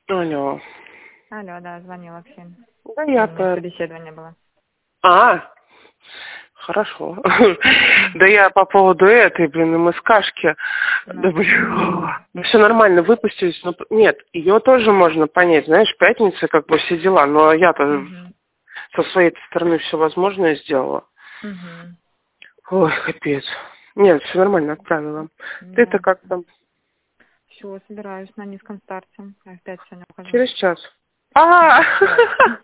Алло. Алло, да, звонила вообще. Да У я меня собеседование было. Хорошо. Да я по поводу этой, МСКшки. Да, Ну, блин, все нормально, выпустились. Но нет, ее тоже можно понять. Знаешь, пятница, как бы все дела. Но я-то угу. со своей стороны все возможное сделала. Угу. Ой, капец. Нет, все нормально, отправила. Ты-то как Ясно. там? Все, собираюсь на низком старте. Опять сегодня ухожу. Через час. Да, всё.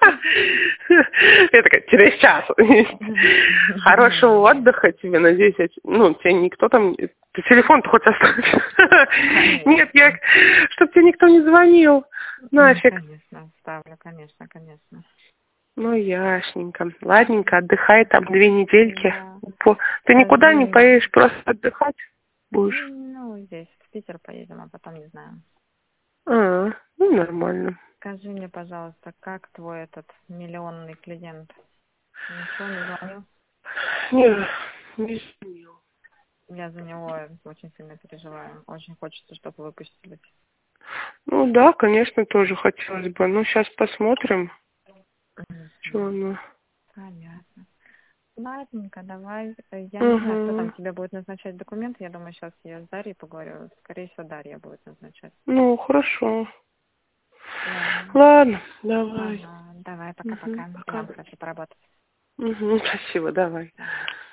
Я такая, через час. Хорошего отдыха тебе, надеюсь, тебе никто там... Ты телефон-то хоть оставь. Нет, Конечно. чтоб тебе никто не звонил. Нафиг. Конечно, ставлю, конечно. Ну, ясненько. Ладненько, отдыхай там 2 недельки. Да. Ты никуда не Скажи, поедешь, просто отдыхать будешь. ну, здесь в Питер поедем, а потом не знаю. Ну, нормально. Скажи мне, пожалуйста, как твой этот миллионный клиент? Ничего не звонил? Нет, не звонил. Я за него очень сильно переживаю. Очень хочется, чтобы выпустились. Ну да, конечно, тоже хотелось бы. Ну, сейчас посмотрим, что Мгм. оно. Понятно. Ладненько, давай. Я не знаю, кто там Угу. тебе будет назначать документы. Я думаю, сейчас я с Дарьей поговорю. Скорее всего, Дарья будет назначать. Ну, хорошо. Ладно. Ладно, давай. Ага, давай, Угу, пока-пока. И пока. вам хорошо поработать. Угу, спасибо, давай. Давай.